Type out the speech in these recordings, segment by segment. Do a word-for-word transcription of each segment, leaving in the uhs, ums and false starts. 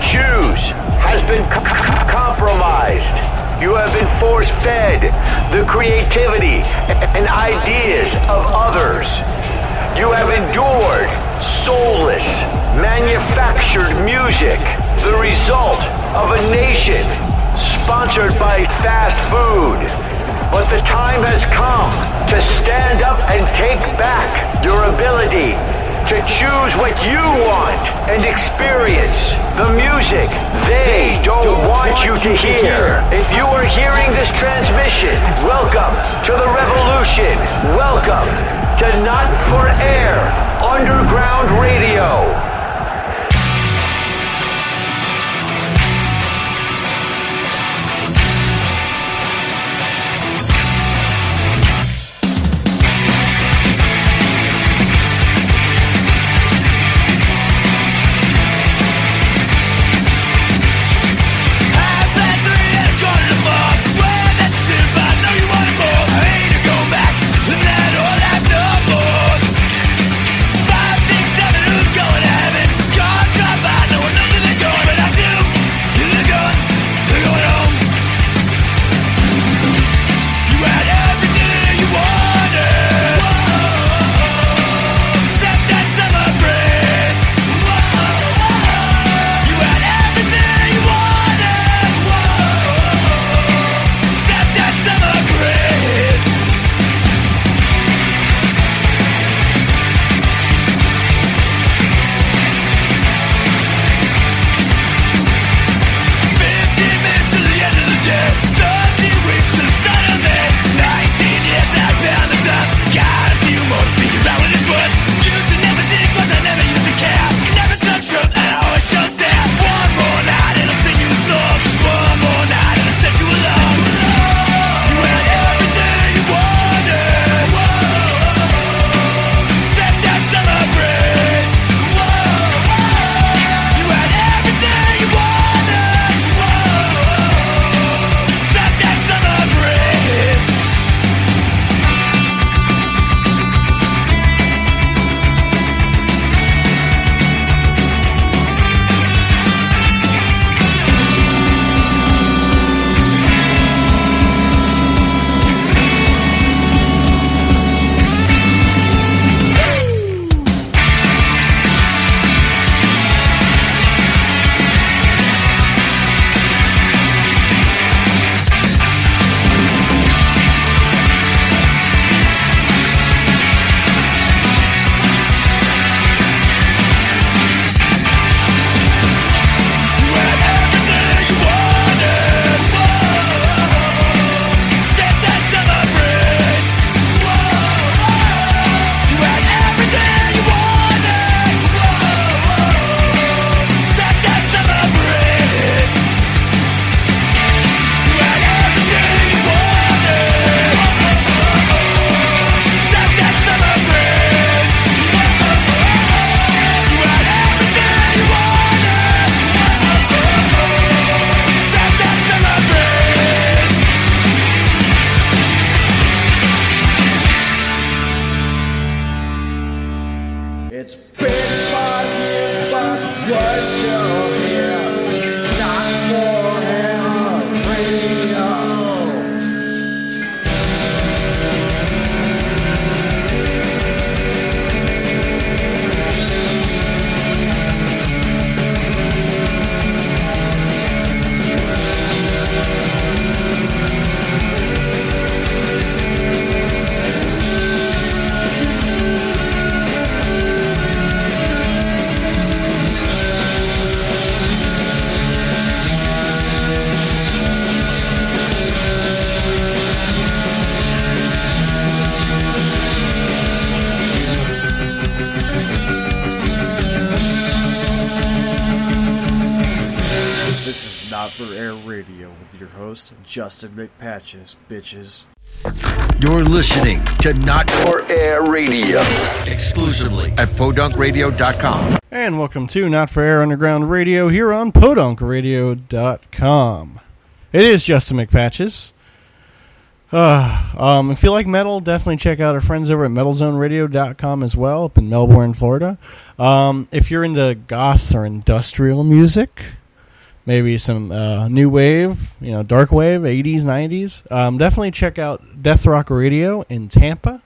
choose has been c- c- compromised. You have been force-fed the creativity and ideas of others. You have endured soulless, manufactured music, the result of a nation sponsored by fast food. But the time has come to stand up and take back your ability to choose what you want and experience the music they don't want you to hear. If you are hearing this transmission, welcome to the revolution. Welcome to Not for Air Underground Radio. Justin McPatches, bitches. You're listening to Not For Air Radio, exclusively at podunk radio dot com. And welcome to Not For Air Underground Radio here on podunk radio dot com. It is Justin McPatches. Uh, um, if you like metal, definitely check out our friends over at metal zone radio dot com as well, up in Melbourne, Florida. Um, if you're into goth or industrial music, maybe some uh, new wave, you know, dark wave, eighties, nineties. Um, definitely check out Death Rock Radio in Tampa.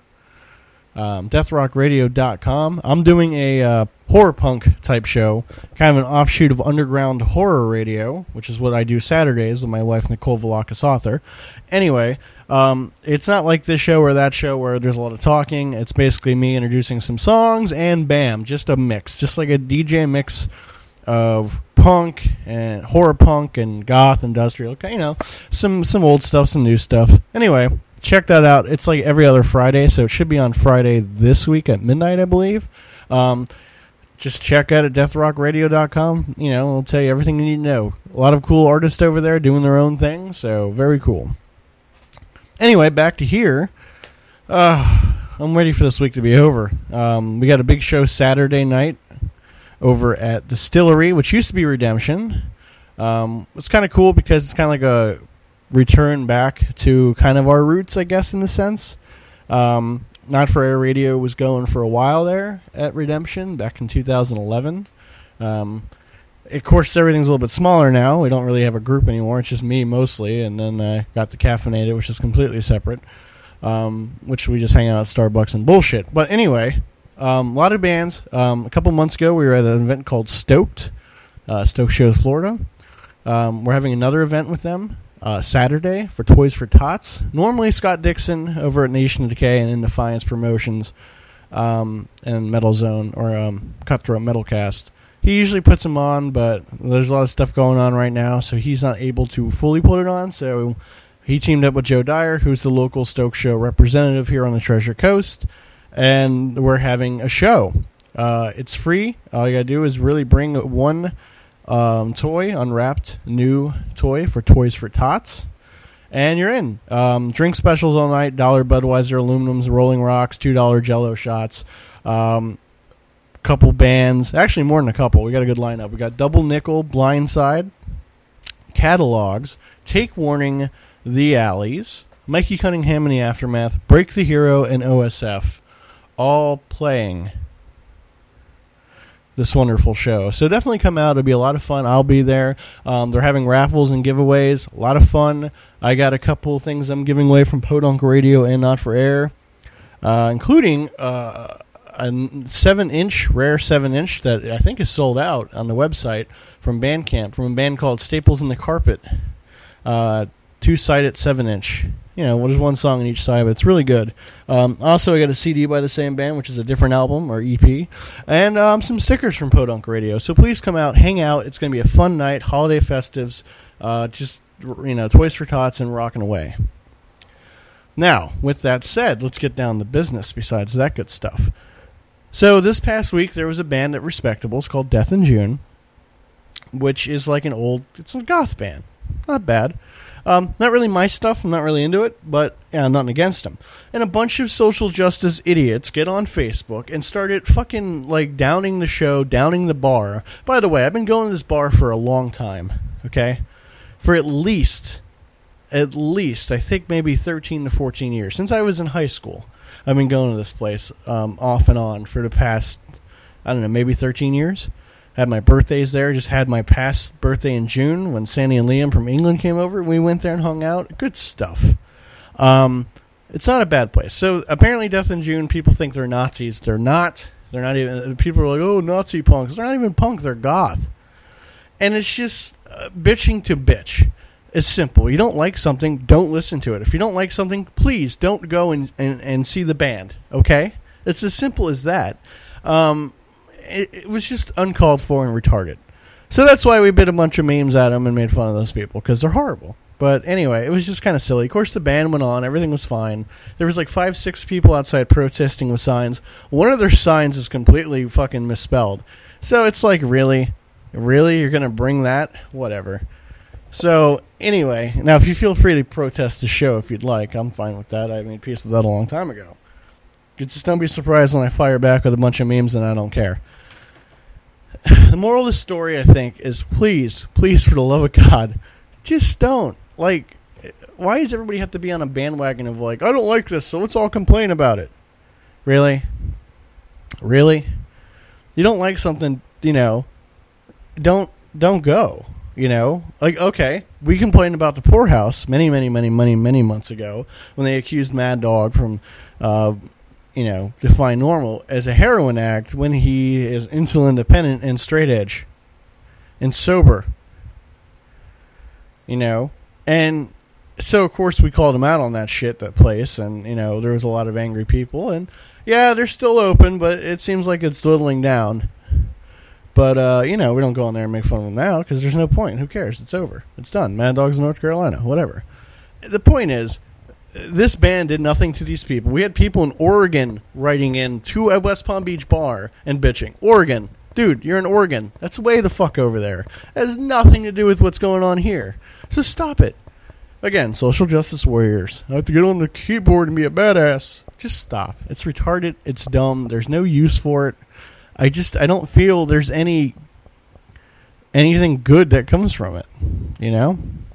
Um, death rock radio dot com. I'm doing a uh, horror punk type show, kind of an offshoot of Underground Horror Radio, which is what I do Saturdays with my wife, Nicole Velakis, author. Anyway, um, it's not like this show or that show where there's a lot of talking. It's basically me introducing some songs and bam, just a mix, just like a D J mix of punk and horror punk and goth industrial. You know, some some old stuff, some new stuff. Anyway. Check that out. It's like every other Friday, so it should be on Friday this week at midnight, I believe. Um, just check out at death rock radio dot com. You know, it'll tell you everything you need to know. A lot of cool artists over there doing their own thing, so very cool. Anyway, back to here. Uh, I'm ready for this week to be over. Um, we got a big show Saturday night over at Distillery, which used to be Redemption. Um, it's kind of cool because it's kind of like a return back to kind of our roots, I guess, in the sense. Um, Not For Air Radio was going for a while there at Redemption back in two thousand eleven. Um, of course, everything's a little bit smaller now. We don't really have a group anymore. It's just me mostly, and then I uh, got the Caffeinated, which is completely separate, um, which we just hang out at Starbucks and bullshit. But anyway, um, a lot of bands. Um, a couple months ago, we were at an event called Stoked, uh, Stoked Shows, Florida. Um, we're having another event with them. Uh, Saturday for Toys for Tots. Normally Scott Dixon over at Nation of Decay and In Defiance Promotions um, and Metal Zone or um, Cutthroat Metalcast. He usually puts them on, but there's a lot of stuff going on right now, so he's not able to fully put it on. So he teamed up with Joe Dyer, who's the local Stoke Show representative here on the Treasure Coast, and we're having a show. Uh, it's free. All you gotta do is really bring one Um, toy, unwrapped new toy for Toys for Tots, and you're in. Um, drink specials all night, dollar Budweiser aluminums, Rolling Rocks, two dollar Jello shots, um, couple bands, actually more than a couple. We got a good lineup. We got Double Nickel, Blindside, Catalogs, Take Warning, The Alleys, Mikey Cunningham and the Aftermath, Break the Hero, and O S F, all playing this wonderful show. So definitely come out. It'll be a lot of fun. I'll be there. Um, they're having raffles and giveaways. A lot of fun. I got a couple of things I'm giving away from Podunk Radio and Not For Air, uh, including uh, a seven-inch, rare seven-inch that I think is sold out on the website from Bandcamp, from a band called Staples in the Carpet. Uh, two-sided seven-inch. You know, there's one song on each side, but it's really good. Um, also, I got a C D by the same band, which is a different album, or E P, and um, some stickers from Podunk Radio. So please come out, hang out. It's going to be a fun night, holiday festives, uh, just, you know, Toys for Tots and rocking away. Now, with that said, let's get down to business besides that good stuff. So this past week, there was a band at Respectables called Death in June, which is like an old, it's a goth band. Not bad. Um, not really my stuff. I'm not really into it, but yeah, I'm nothing against them. And a bunch of social justice idiots get on Facebook and started fucking, like, downing the show, downing the bar. By the way, I've been going to this bar for a long time, okay? For at least, at least, I think maybe thirteen to fourteen years. Since I was in high school, I've been going to this place um, off and on for the past, I don't know, maybe thirteen years. Had my birthdays there. Just had my past birthday in June when Sandy and Liam from England came over. We went there and hung out. Good stuff. Um, it's not a bad place. So apparently Death in June, people think they're Nazis. They're not. They're not even. People are like, oh, Nazi punks. They're not even punk. They're goth. And it's just uh, bitching to bitch. It's simple. You don't like something, don't listen to it. If you don't like something, please don't go and, and, and see the band. Okay? It's as simple as that. Um... It, it was just uncalled for and retarded. So that's why we bit a bunch of memes at them and made fun of those people, because they're horrible. But anyway, it was just kind of silly. Of course, the band went on. Everything was fine. There was like five, six people outside protesting with signs. One of their signs is completely fucking misspelled. So it's like, really? Really? You're going to bring that? Whatever. So anyway, now if you feel free to protest the show if you'd like, I'm fine with that. I made peace with that a long time ago. You just don't be surprised when I fire back with a bunch of memes and I don't care. The moral of the story, I think, is please, please, for the love of God, just don't. Like, why does everybody have to be on a bandwagon of like, I don't like this, so let's all complain about it? Really? Really? You don't like something, you know, don't don't go. You know, like, okay, we complained about the poorhouse many, many, many, many, many months ago when they accused Mad Dog from, uh, you know, Define Normal as a heroin act when he is insulin dependent and straight edge and sober. You know, and so, of course, we called him out on that shit, that place, and, you know, there was a lot of angry people, and, yeah, they're still open, but it seems like it's dwindling down. But, uh, you know, we don't go in there and make fun of them now, because there's no point. Who cares? It's over. It's done. Mad Dog's in North Carolina. Whatever. The point is, this band did nothing to these people. We had people in Oregon writing in to a West Palm Beach bar and bitching. Oregon. Dude, you're in Oregon. That's way the fuck over there. It has nothing to do with what's going on here. So stop it. Again, social justice warriors. I have to get on the keyboard and be a badass. Just stop. It's retarded. It's dumb. There's no use for it. I just, I don't feel there's any, anything good that comes from it. You know?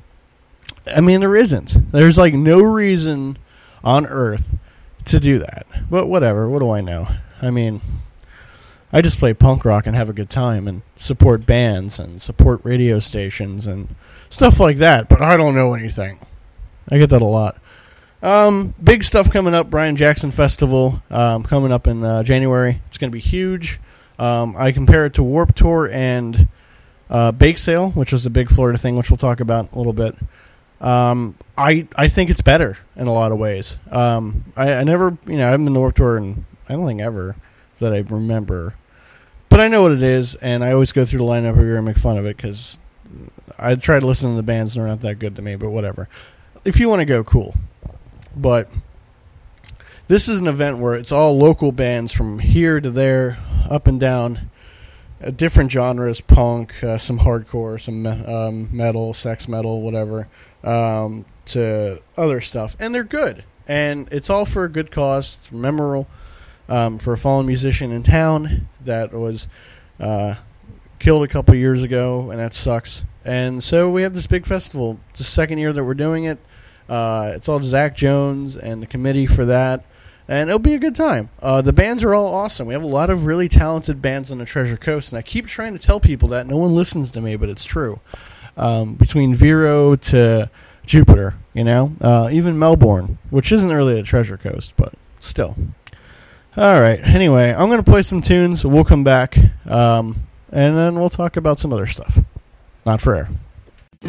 I mean, there isn't. There's like no reason on earth to do that. But whatever. What do I know? I mean, I just play punk rock and have a good time and support bands and support radio stations and stuff like that, but I don't know anything. I get that a lot. Um, big stuff coming up, Brian Jackson Festival, um, coming up in uh, January. It's going to be huge. Um, I compare it to Warped Tour and uh, Bake Sale, which was a big Florida thing, which we'll talk about a little bit. Um, I I think it's better in a lot of ways. Um, I, I never, you know, I haven't been to Warped Tour, and I don't think ever that I remember. But I know what it is, and I always go through the lineup every year and make fun of it, because I try to listen to the bands, and they're not that good to me, but whatever. If you want to go, cool. But this is an event where it's all local bands from here to there, up and down, uh, different genres, punk, uh, some hardcore, some um, metal, sex metal, whatever, um, to other stuff. And they're good. And it's all for a good cause. It's memorable. Um, for a fallen musician in town that was uh, killed a couple years ago, and that sucks. And so we have this big festival. It's the second year that we're doing it. Uh, it's all Zach Jones and the committee for that, and it'll be a good time. Uh, the bands are all awesome. We have a lot of really talented bands on the Treasure Coast, and I keep trying to tell people that. No one listens to me, but it's true. Um, between Vero to Jupiter, you know, uh, even Melbourne, which isn't really a Treasure Coast, but still. All right. Anyway, I'm going to play some tunes. We'll come back, um, and then we'll talk about some other stuff. Not for air. Don't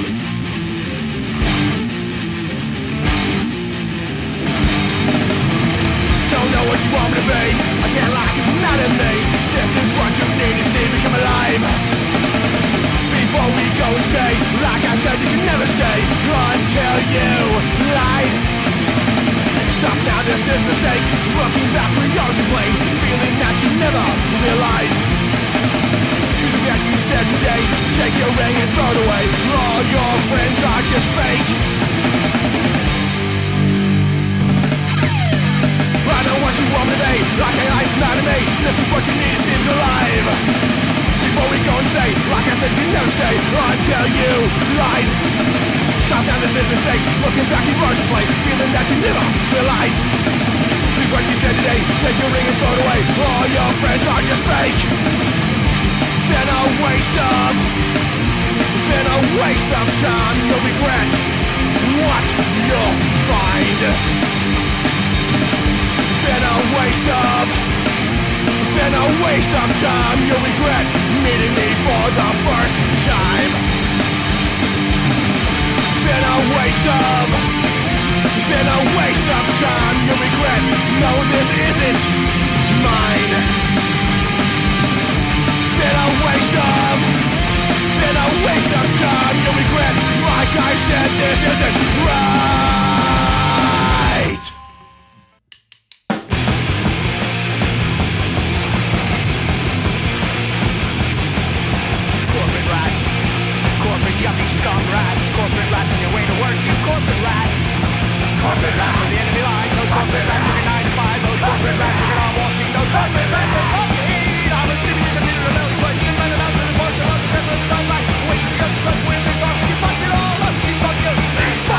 know what you want me to be. I can't like it's not in me. This is what you need to see me come alive. Before we go and say, like I said, you can never stay until you lie. Stop now, this is a mistake. Looking back, we always complain, feeling that you never realize. You forget you said today, take your ring and throw it away. All your friends are just fake. I know what you want me to be, like I life's not in me. This is what you need to see me alive. Before we go and say, like I said, you never stay until you lied. Stop now, this is a mistake. Looking back, you always play, feeling that you never realize. Leave what you said today, take your ring and throw it away. All your friends are just fake. Been a waste of, been a waste of time. You'll regret what you'll find. Been a waste of, been a waste of time. You'll regret meeting me for the first time. Been a waste of, been a waste of time. You'll regret, no, this isn't mine. Been a waste of, been a waste of time. You'll regret, like I said, this isn't right. Corporate rats, corporate yuppie scum rats, corporate rats on your way to work, you corporate rats. Corporate rats on the enemy line, those corporate rats working nine to five, those corporate rats working on Wall Street, those corporate rats on Wall Street. I'm a sleeping in the middle of the place, and running out to the force of the president of life, waiting to go to some weird thing, you fucked it all up, you fucked it.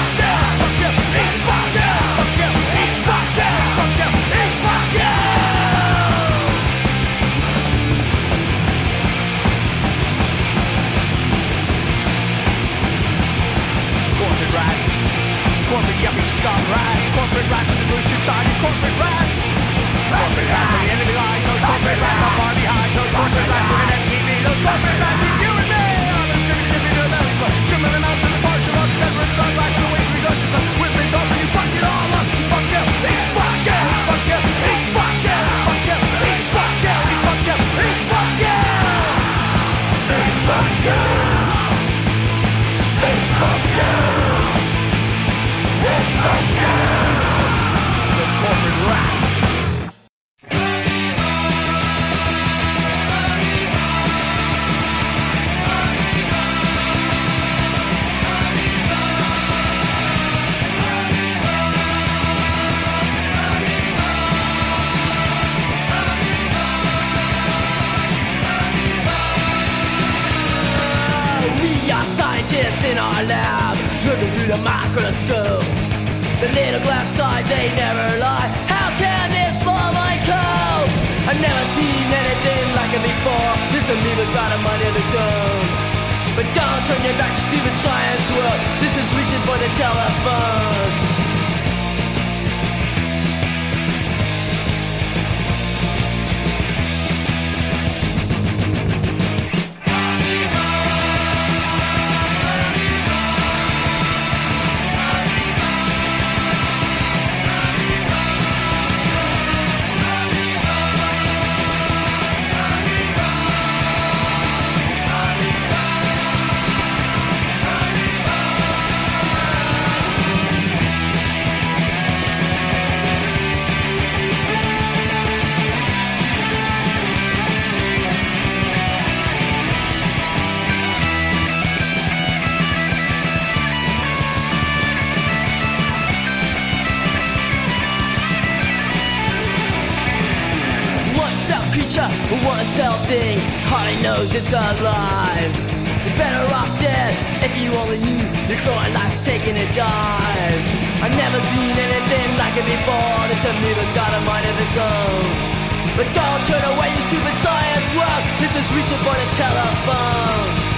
lab, looking through the microscope. The little glass sides, they never lie. How can this fall my coat? I've never seen anything like it before. This amoeba's got a mind of its own. But don't turn your back to stupid science world. This is reaching for the telephone. One cell thing, hardly knows it's alive. You're better off dead if you only knew your growing life's taking a dive. I've never seen anything like it before. This amoeba's got a mind of its own. But don't turn away, you stupid science world. This is reaching for the telephone.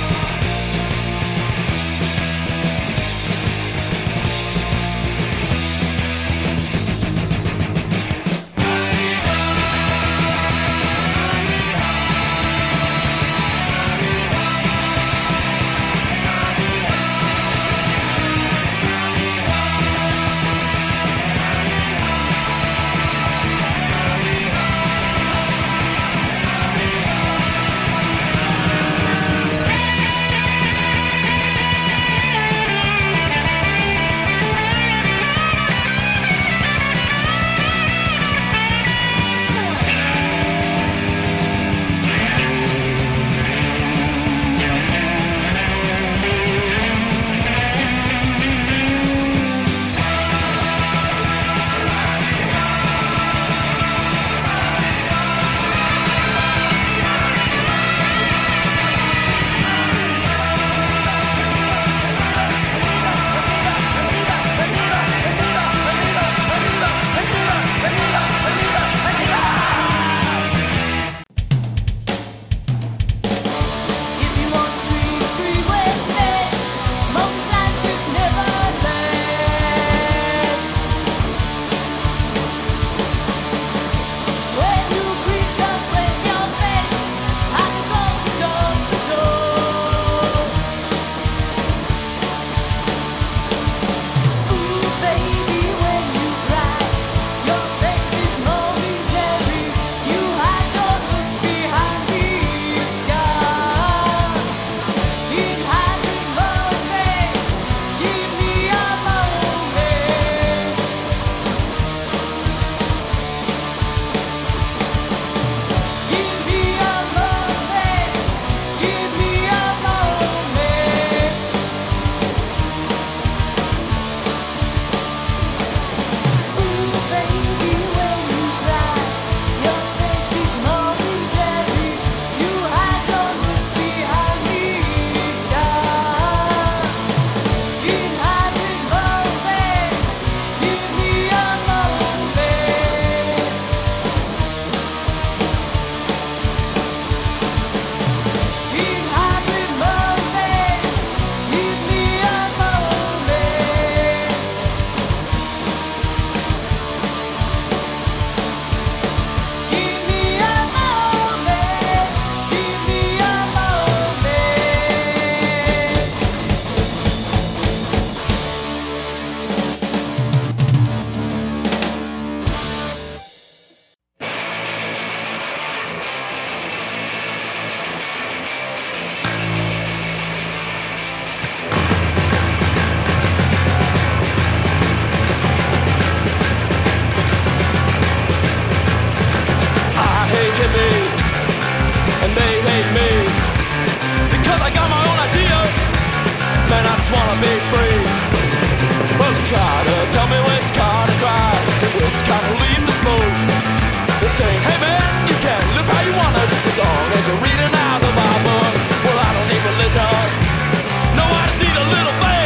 As long as you're reading out the Bible. Well, I don't need religion. No, I just need a little faith.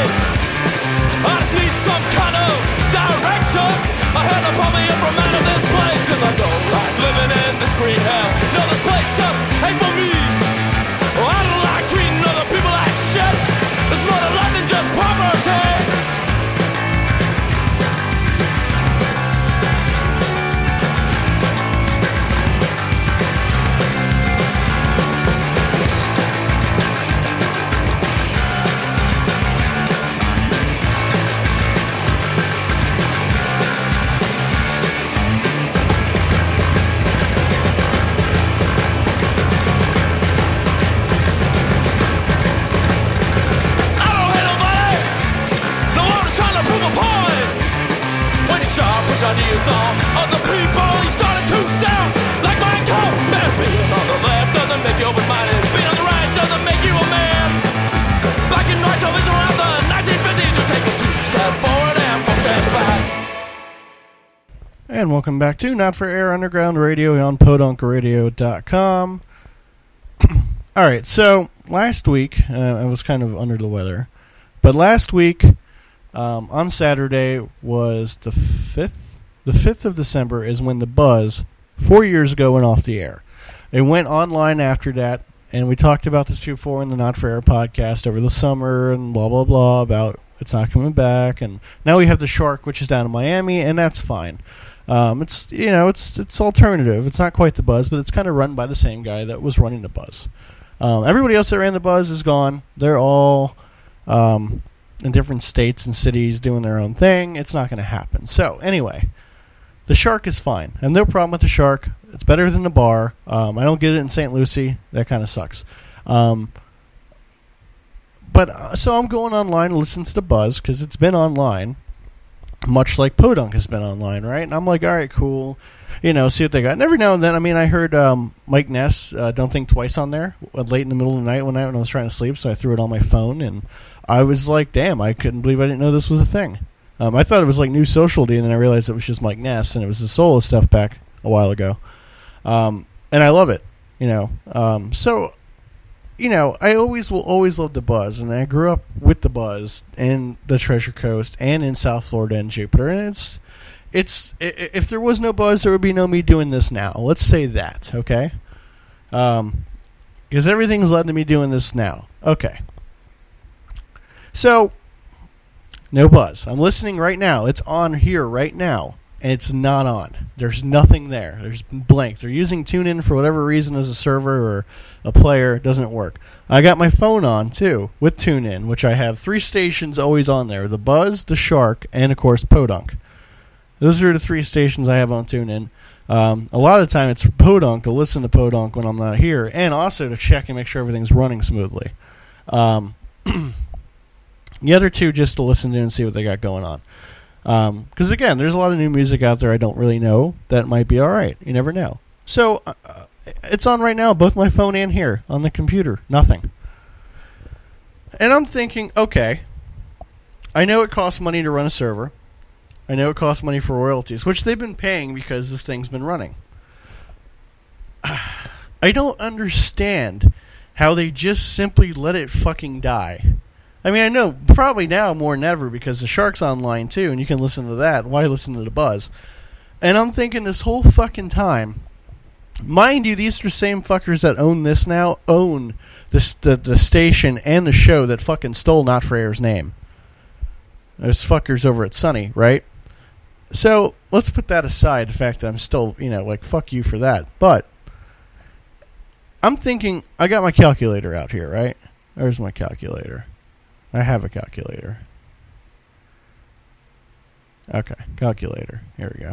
is all of the people. You started to sound like my cop. Man, being on the left doesn't make you open-minded. Being on the right doesn't make you a man. Black and white television around the nineteen fifties. You're taking two steps forward and four steps back. And welcome back to Not For Air Underground Radio on podunk radio dot com. Alright, so last week, uh, I was kind of under the weather, but last week, um, on Saturday, was the fifth, the fifth of December is when The Buzz, four years ago, went off the air. It went online after that, and we talked about this before in the Not For Air podcast over the summer, and blah, blah, blah, about it's not coming back, and now we have The Shark, which is down in Miami, and that's fine. Um, it's, you know, it's it's alternative. It's not quite The Buzz, but it's kind of run by the same guy that was running The Buzz. Um, everybody else that ran The Buzz is gone. They're all um, in different states and cities doing their own thing. It's not going to happen. So, anyway, The Shark is fine. I have no problem with The Shark. It's better than The Bar. Um, I don't get it in Saint Lucie. That kind of sucks. Um, but, uh, so I'm going online to listen to The Buzz because it's been online, much like Podunk has been online, right? And I'm like, all right, cool. You know, see what they got. And every now and then, I mean, I heard um, Mike Ness, uh, Don't Think Twice on there, uh, late in the middle of the night one night when I was trying to sleep, so I threw it on my phone, and I was like, damn, I couldn't believe I didn't know this was a thing. Um, I thought it was like New Social D, and then I realized it was just Mike Ness, and it was the solo stuff back a while ago. Um, and I love it, you know. Um, so, you know, I always will always love The Buzz, and I grew up with The Buzz in the Treasure Coast and in South Florida and Jupiter, and it's... It's if there was no Buzz, there would be no me doing this now. Let's say that, okay? Um, because everything's led to me doing this now. Okay. So, no Buzz. I'm listening right now. It's on here right now, and it's not on. There's nothing there. There's blank. They're using TuneIn for whatever reason as a server or a player. It doesn't work. I got my phone on, too, with TuneIn, which I have three stations always on there. The Buzz, The Shark, and, of course, Podunk. Those are the three stations I have on TuneIn. Um, a lot of the time it's Podunk to listen to Podunk when I'm not here, and also to check and make sure everything's running smoothly. Um, the other two just to listen to and see what they got going on. Because, um, again, there's a lot of new music out there I don't really know that might be all right. You never know. So uh, it's on right now, both my phone and here on the computer. Nothing. And I'm thinking, okay, I know it costs money to run a server. I know it costs money for royalties, which they've been paying because this thing's been running. I don't understand how they just simply let it fucking die. I mean, I know probably now more than ever because The Shark's online too, and you can listen to that. Why listen to The Buzz? And I'm thinking this whole fucking time, mind you, these are the same fuckers that own this now, own this, the, the station and the show that fucking stole Not For Air's name. Those fuckers over at Sunny, right? So, let's put that aside, the fact that I'm still, you know, like, fuck you for that. But, I'm thinking, I got my calculator out here, right? There's my calculator. I have a calculator. Okay, calculator. Here we go.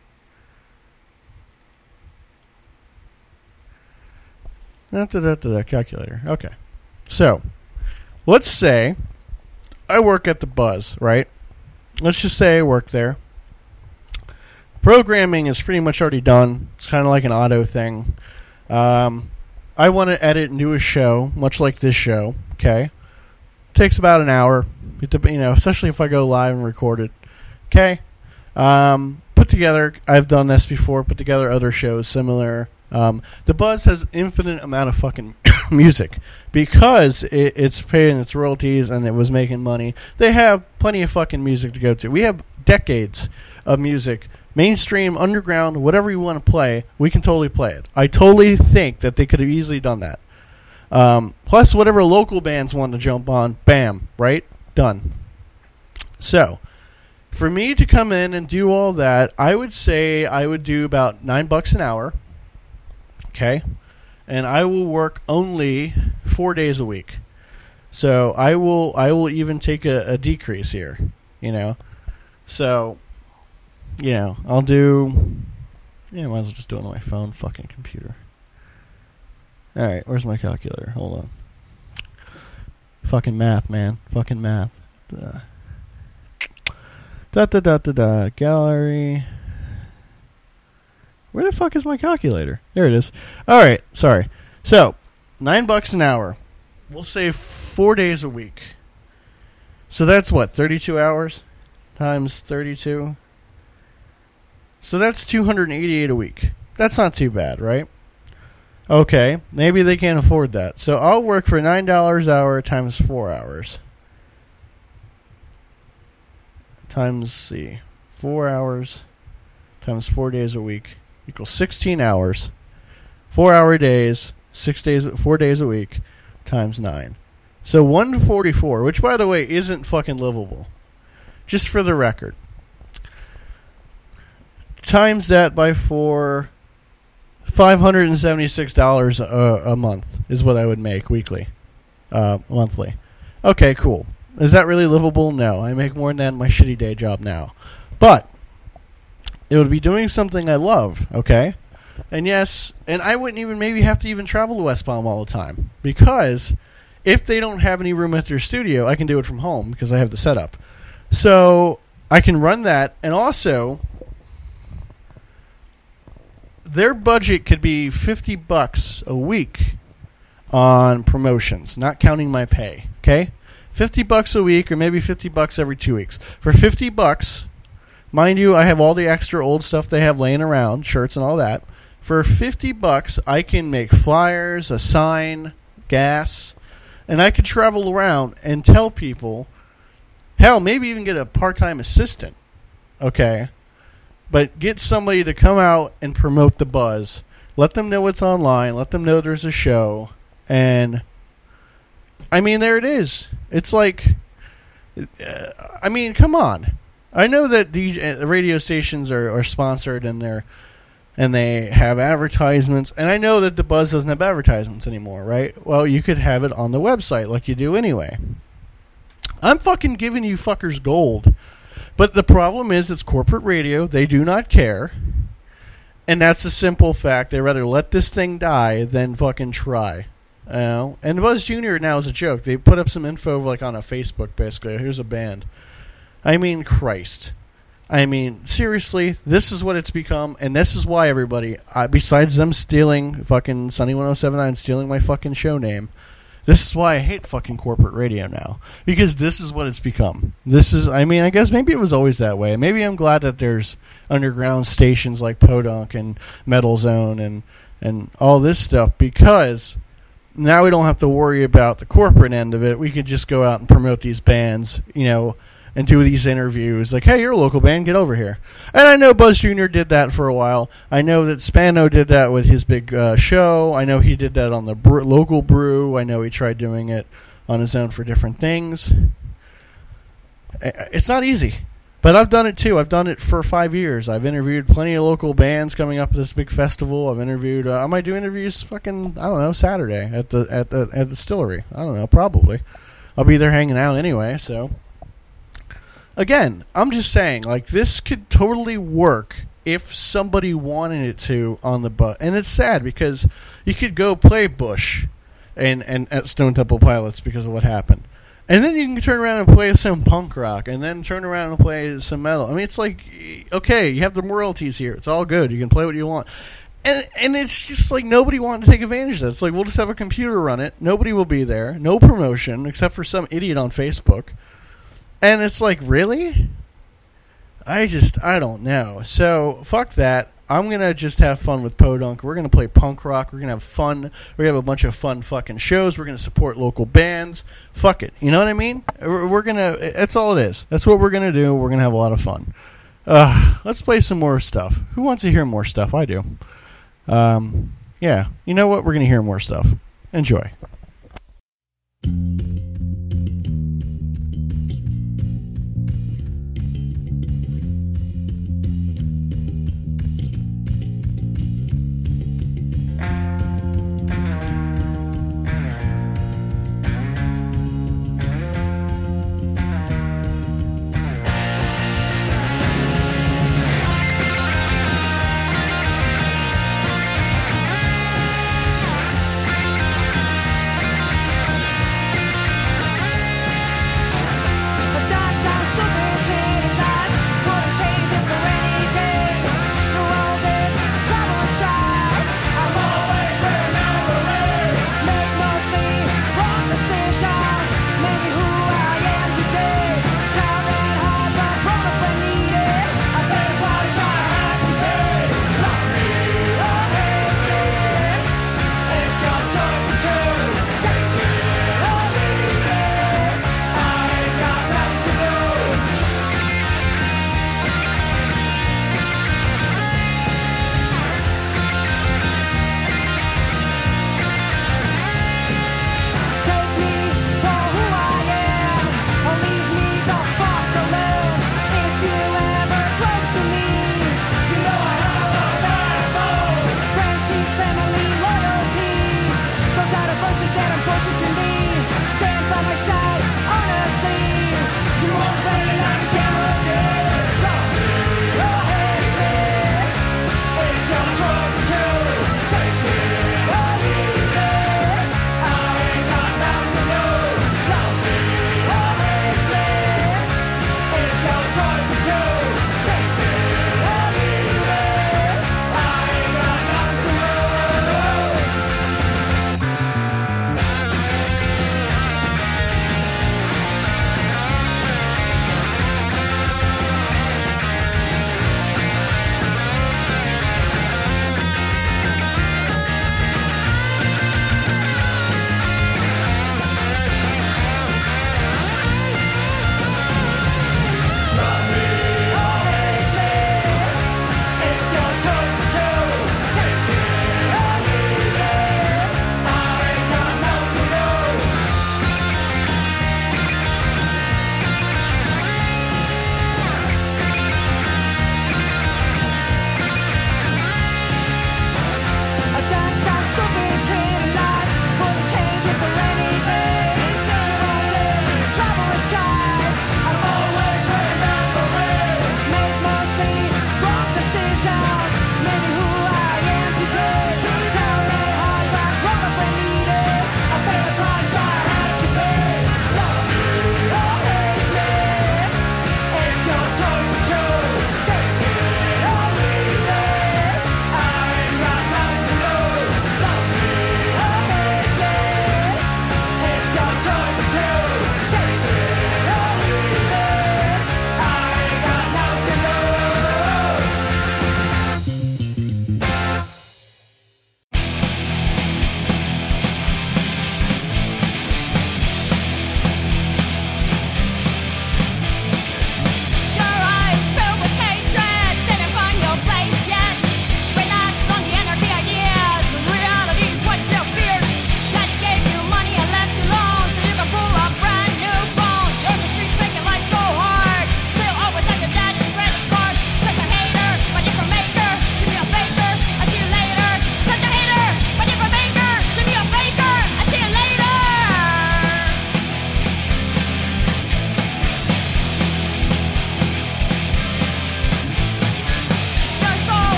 Da, da, da, da, da, calculator. Okay. So, let's say I work at The Buzz, right? Let's just say I work there. Programming is pretty much already done. It's kind of like an auto thing. Um, I want to edit and do a show, much like this show. Okay, takes about an hour. You know, especially if I go live and record it. Okay, um, put together. I've done this before. Put together other shows similar. Um, the Buzz has infinite amount of fucking music because it, it's paying its royalties and it was making money. They have plenty of fucking music to go to. We have decades of music. Mainstream, underground, whatever you want to play, we can totally play it. I totally think that they could have easily done that. Um, plus, whatever local bands want to jump on, bam, right? Done. So, for me to come in and do all that, I would say I would do about nine bucks an hour. Okay? And I will work only four days a week. So, I will I will even take a, a decrease here, you know? So... You know, I'll do... Yeah, I might as well just do it on my phone. Fucking computer. Alright, where's my calculator? Hold on. Fucking math, man. Fucking math. Da da da da da. Gallery. Where the fuck is my calculator? There it is. All right, sorry. So, nine bucks an hour. We'll say four days a week. So that's what, thirty-two hours times thirty-two? So that's two hundred eighty-eight a week. That's not too bad, right? Okay, maybe they can't afford that. So I'll work for nine dollars an hour times four hours. Times, see, four hours times four days a week equals sixteen hours. Four hour days, six days, four days a week times nine. So one forty-four, which by the way isn't fucking livable. Just for the record. Times that by four, five hundred seventy-six dollars a, a month is what I would make weekly, uh, monthly. Okay, cool. Is that really livable? No. I make more than that in my shitty day job now. But it would be doing something I love, okay? And yes, and I wouldn't even maybe have to even travel to West Palm all the time. Because if they don't have any room at their studio, I can do it from home because I have the setup. So I can run that, and also their budget could be fifty bucks a week on promotions, not counting my pay, okay? fifty bucks a week, or maybe fifty bucks every two weeks. For fifty bucks, mind you, I have all the extra old stuff they have laying around, shirts and all that. For fifty bucks, I can make flyers, a sign, gas, and I could travel around and tell people, hell, maybe even get a part-time assistant, okay? But get somebody to come out and promote the buzz. Let them know it's online. Let them know there's a show. And, I mean, there it is. It's like, uh, I mean, come on. I know that these radio stations are, are sponsored and they're and they have advertisements. And I know that the Buzz doesn't have advertisements anymore, right? Well, you could have it on the website like you do anyway. I'm fucking giving you fuckers gold. But the problem is it's corporate radio. They do not care. And that's a simple fact. They'd rather let this thing die than fucking try. You know? And Buzz Junior now is a joke. They put up some info like on a Facebook, basically. Here's a band. I mean, Christ. I mean, seriously, this is what it's become, and this is why everybody, uh, besides them stealing fucking Sunny one oh seven nine, stealing my fucking show name, this is why I hate fucking corporate radio now. Because this is what it's become. This is, I mean, I guess maybe it was always that way. Maybe I'm glad that there's underground stations like Podunk and Metal Zone and, and all this stuff, because now we don't have to worry about the corporate end of it. We could just go out and promote these bands, you know, and do these interviews like, hey, you're a local band, get over here. And I know Buzz Junior did that for a while. I know that Spano did that with his big uh, show. I know he did that on the bre- local brew. I know he tried doing it on his own for different things. It's not easy, but I've done it too. I've done it for five years. I've interviewed plenty of local bands coming up to this big festival. I've interviewed, uh, I might do interviews fucking, I don't know, Saturday at the, at the, at the distillery. I don't know, probably. I'll be there hanging out anyway, so... Again, I'm just saying, like, this could totally work if somebody wanted it to on the bus. And it's sad because you could go play Bush and, and at Stone Temple Pilots because of what happened. And then you can turn around and play some punk rock and then turn around and play some metal. I mean, it's like, okay, you have the royalties here. It's all good. You can play what you want. And and it's just like nobody wanted to take advantage of that. It's like, we'll just have a computer run it. Nobody will be there. No promotion except for some idiot on Facebook. And it's like, really? I just, I don't know. So, fuck that. I'm going to just have fun with Podunk. We're going to play punk rock. We're going to have fun. We're going to have a bunch of fun fucking shows. We're going to support local bands. Fuck it. You know what I mean? We're, we're going to, that's all it is. That's what we're going to do. We're going to have a lot of fun. Uh, let's play some more stuff. Who wants to hear more stuff? I do. Um, yeah. You know what? We're going to hear more stuff. Enjoy. Thank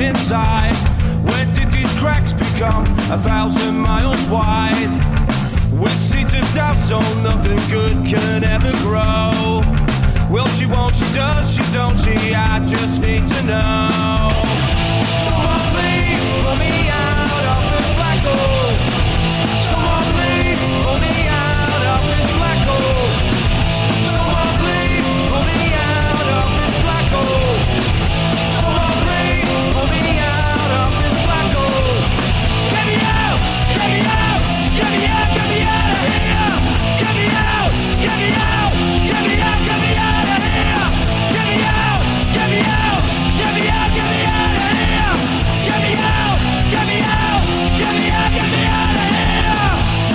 inside? When did these cracks become a thousand miles wide? With seeds of doubt so nothing good can ever grow. Well, she won't, she does, she don't, she, I just need to know. Someone please pull me out of this black hole. Someone please pull me out of this black hole. Someone please pull me out of this black hole. Someone please pull me out of this black hole. Get me out, get me out, get me out, get me out of here. Get me out, get me out, get me out, get me out of here. Get me out, get me out, get me out, get me out of here. Get me out, get me out, get me out, get me out of here.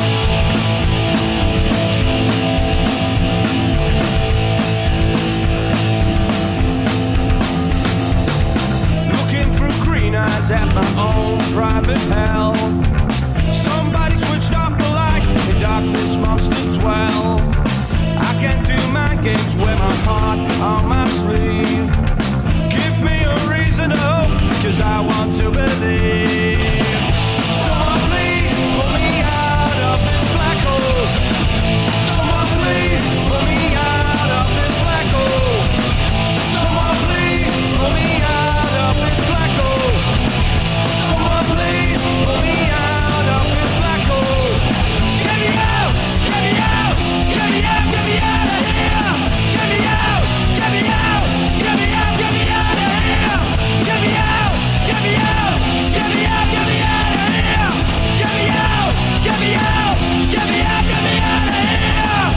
Looking through green eyes at my own private hell. Somebody switched off the lights, in darkness monsters dwell. I can't do mind games, wear my heart on my sleeve. Give me a reason to hope, cause I want to believe. Someone please pull me out of this black hole. Someone please pull me out of this black hole. Someone please pull me out of this black hole. Someone please pull me out of this black hole. Get me out, get me out, get me out, get me out of here. Get me out, get me out, get me out, get me out of here. Get me out, get me out, get me out, get me out of here. Get me out, get me out, get me out, get me out of here.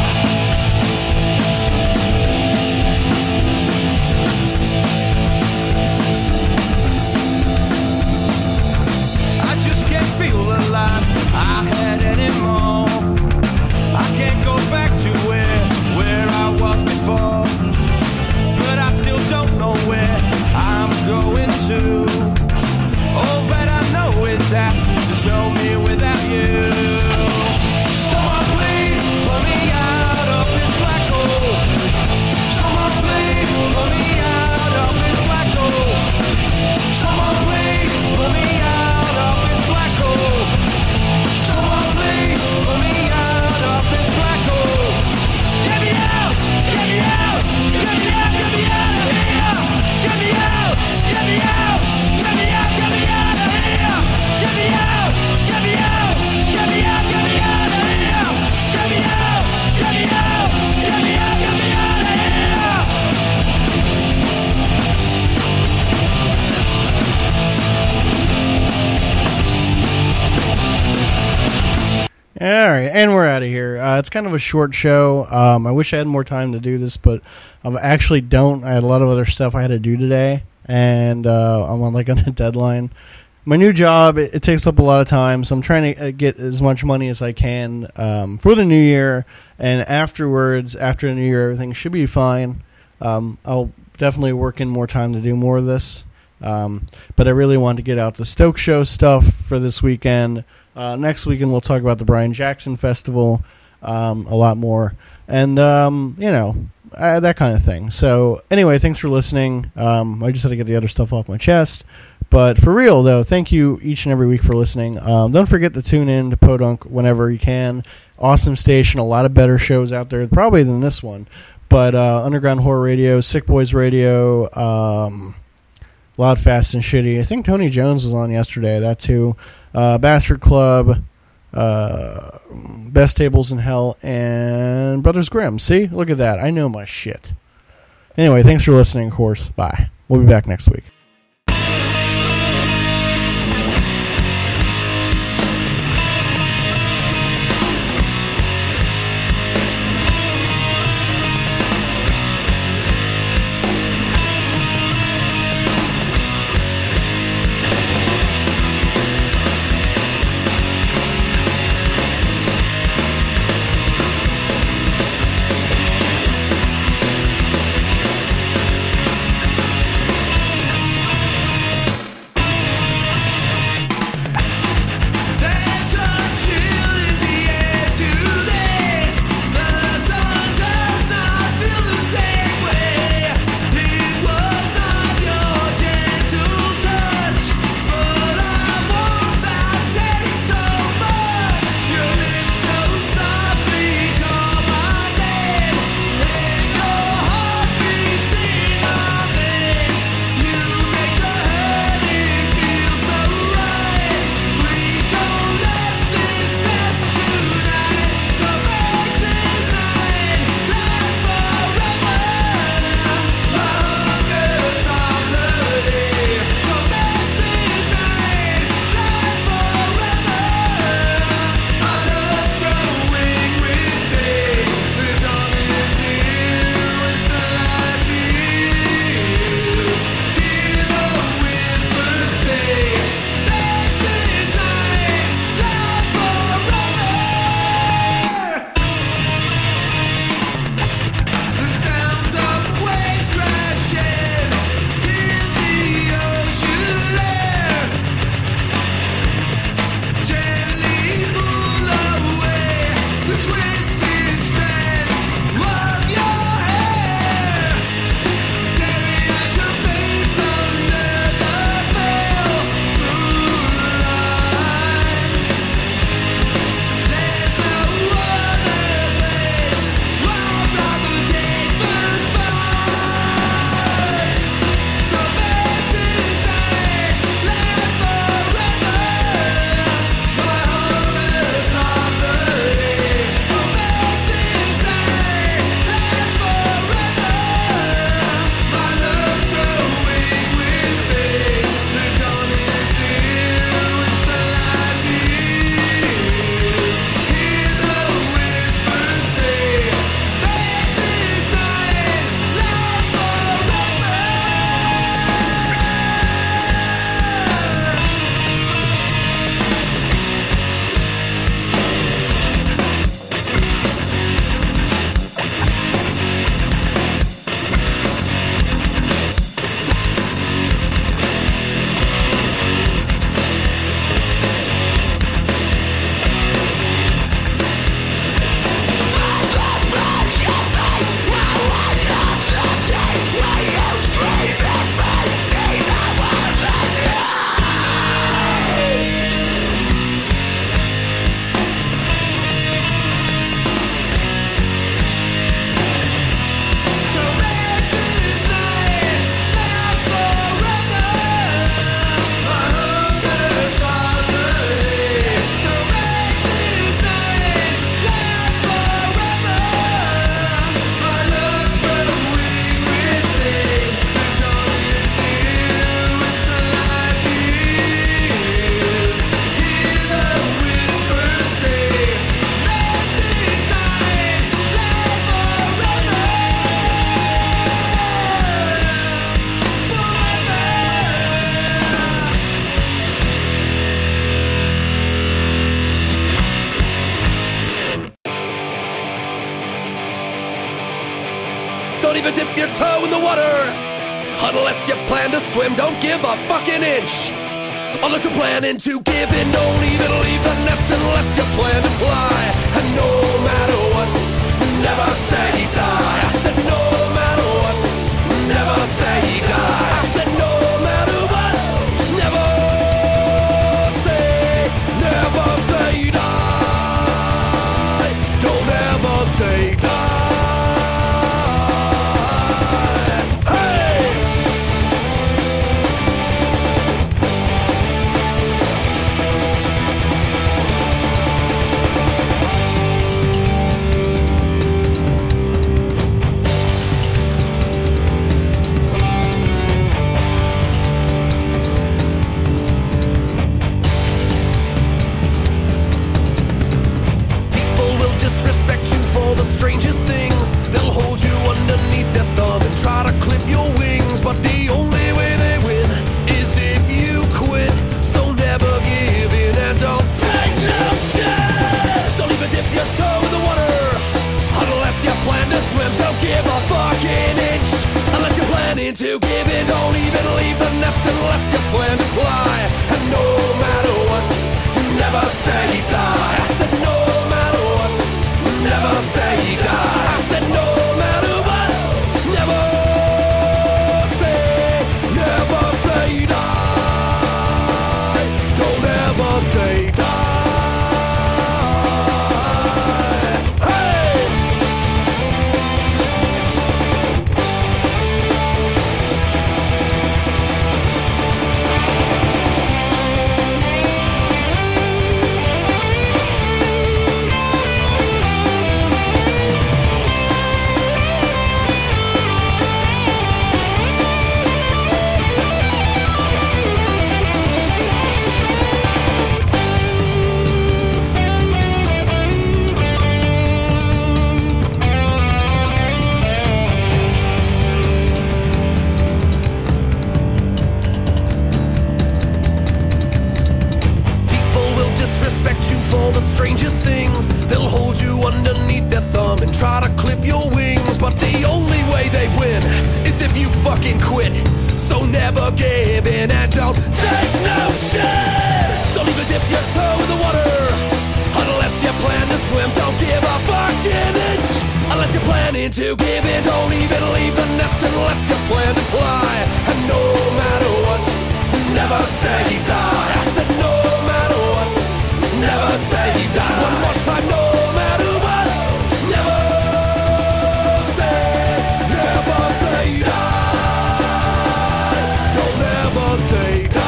I just can't feel the life I had anymore. I can't go back to where, where I was before. But I still don't know where I'm going to. All that I know is that there's no me without you. Someone please pull me out of this black hole. Someone please pull me out of this black hole. Someone please pull me out of this black hole. Someone please pull me out of this black hole. Get me out, get me out, get me out, get me out of here. Get me out, get me out, get me out, get me out of here. Get me out, get me out, get me out, get me out of here. Get me out, get me out, get me out, get me out of here. All right, and we're out of here. Uh, it's kind of a short show. Um, I wish I had more time to do this, but I actually don't. I had a lot of other stuff I had to do today, and uh, I'm on like on a deadline. My new job, it, it takes up a lot of time, so I'm trying to get as much money as I can um, for the new year, and afterwards, after the new year, everything should be fine. Um, I'll definitely work in more time to do more of this, um, but I really want to get out the Stoke Show stuff for this weekend. Uh, next weekend, we'll talk about the Brian Jackson Festival um, a lot more, and, um, you know, uh, that kind of thing. So, anyway, thanks for listening. Um, I just had to get the other stuff off my chest. But for real, though, thank you each and every week for listening. Um, don't forget to tune in to Podunk whenever you can. Awesome station, a lot of better shows out there, probably than this one. But uh, Underground Horror Radio, Sick Boys Radio, um, Loud, Fast, and Shitty. I think Tony Jones was on yesterday, that too. Uh, Bastard Club, uh, Best Tables in Hell, and Brothers Grimm. See? Look at that. I know my shit. Anyway, thanks for listening, of course. Bye. We'll be back next week. even dip your toe in the water. Unless you plan to swim, don't give a fucking inch. Unless you're planning to give in, don't even leave the nest unless you plan to fly. And no matter what, never say die. I said no matter what, never say die. I said no matter what, never say, never say die. Don't ever say die. Strangest things, they'll hold you underneath their thumb and try to clip your wings, but the only way they win is if you quit. So never give in and don't take no shit. Don't even dip your toe in the water unless you plan to swim. Don't give a fucking inch unless you're planning to give in. Don't even leave the nest unless you plan to fly. And no matter what, never say die. I said no matter what, never say die. I said no matter what, never say, never say die. Don't ever say die. Hey! For the strangest things, they'll hold you underneath their thumb and try to clip your wings, but the only way they win is if you fucking quit. So never give in and don't take no shit. Don't even dip your toe in the water unless you plan to swim. Don't give a fucking inch unless you're planning to give in. Don't even leave the nest unless you plan to fly. And no matter what, never say die. I said no matter what, never say die. One more time, no matter what, never say, never say die. Don't ever say die.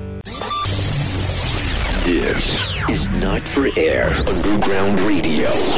This is Not for Air Underground Radio.